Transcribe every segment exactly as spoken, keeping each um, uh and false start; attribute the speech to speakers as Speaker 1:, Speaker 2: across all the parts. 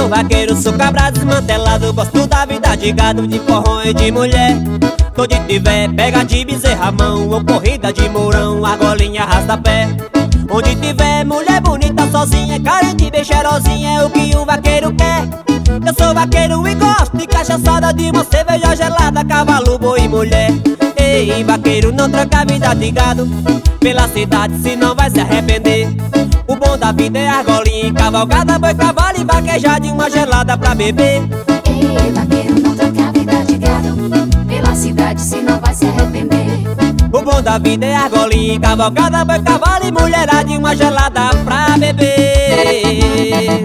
Speaker 1: sou vaqueiro, sou cabra desmantelado. Gosto da vida de gado, de forró e de mulher. Onde tiver pega de bezerra mão, ou corrida de mourão, argolinha arrasta pé. Onde tiver mulher bonita sozinha, carente bem cheirosinha, é o que o vaqueiro quer. Eu sou vaqueiro e gosto de cachaçada, de uma cerveja gelada, cavalo, boi e mulher. Ei, vaqueiro, não troca a vida de gado pela cidade, senão vai se arrepender. O bom da vida é argolinha, cavalgada, boi, cavalo e vaquejar de uma gelada pra beber.
Speaker 2: Ei, vaqueiro, não troca a vida de gado pela cidade, senão vai se arrepender.
Speaker 1: O bom da vida é argolinha, cavalgada, boi, cavalo e mulherada de uma gelada pra beber.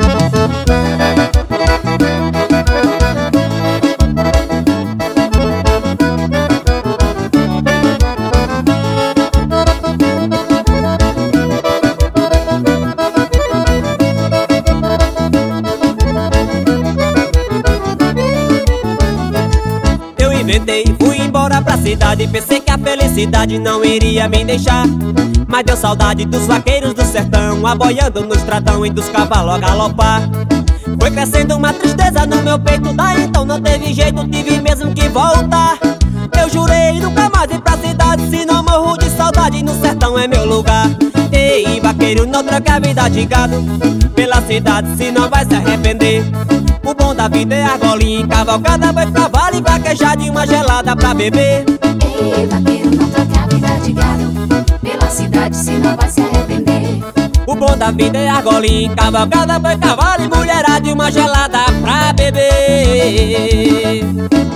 Speaker 1: Inventei, fui embora pra cidade, pensei que a felicidade não iria me deixar. Mas deu saudade dos vaqueiros do sertão, aboiando no estradão e dos cavalos a galopar. Foi crescendo uma tristeza no meu peito, daí então não teve jeito, tive mesmo que voltar. Eu jurei nunca mais ir pra cidade, se não morro de saudade, no sertão é meu lugar. Ei, vaqueiro, não troca a vida de gado pela cidade, senão vai se arrepender. O bom da vida é argolinha, cavalgada, boi, cavalo e vaquejar de uma gelada pra beber.
Speaker 2: Ei, vaqueiro, não troca a vida de gado pela cidade, senão vai se arrepender.
Speaker 1: O bom da vida é argolinha, cavalgada, boi, cavalo e mulherada de uma gelada pra beber.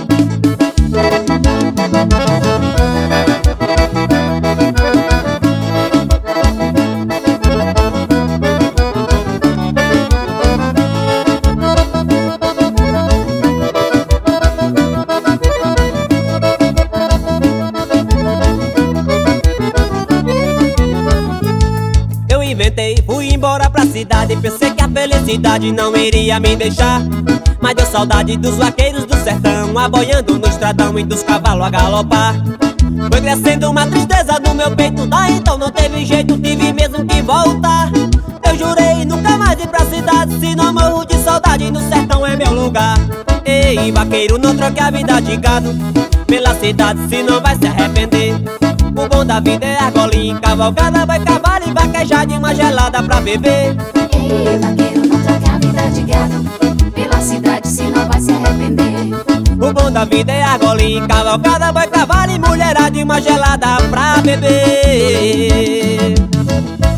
Speaker 1: Inventei, fui embora pra cidade, pensei que a felicidade não iria me deixar. Mas deu saudade dos vaqueiros do sertão, aboiando no estradão e dos cavalos a galopar. Foi crescendo uma tristeza no meu peito, daí então não teve jeito, tive mesmo que voltar. Eu jurei nunca mais ir pra cidade, se não morro de saudade, no sertão é meu lugar. Ei, vaqueiro, não troque a vida de gado pela cidade, senão vai se arrepender. O bom da vida é argolinha, cavalgada, boi, cavalo e vaquejar de uma gelada pra beber.
Speaker 2: Ei, vaqueiro, não troca a vida de gado pela cidade, senão vai se arrepender.
Speaker 1: O bom da vida é argolinha, cavalgada, boi, cavalo e mulherada de uma gelada pra beber.